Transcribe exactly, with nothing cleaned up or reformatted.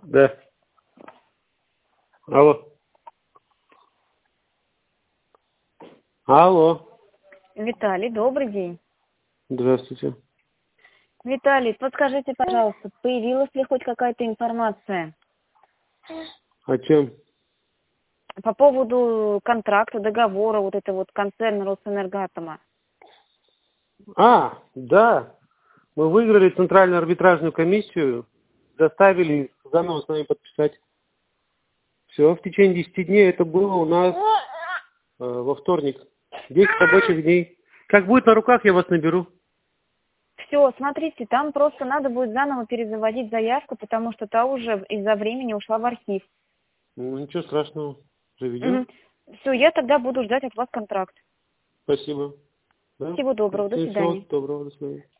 Да. Алло. Алло. Виталий, добрый день. Здравствуйте. Виталий, подскажите, пожалуйста, появилась ли хоть какая-то информация О чем? по поводу контракта, договора, вот это вот концерна Росэнергоатома? А, да. Мы выиграли центральную арбитражную комиссию, заставили заново с нами подписать. Все, в течение десяти дней это было у нас э, во вторник. десять рабочих дней. Как будет на руках, я вас наберу. Все, смотрите, там просто надо будет заново перезаводить заявку, потому что та уже из-за времени ушла в архив. Ну, ничего страшного. Заведем. Угу. Все, я тогда буду ждать от вас контракт. Спасибо. Да? Всего доброго, до Всего свидания. доброго, до свидания.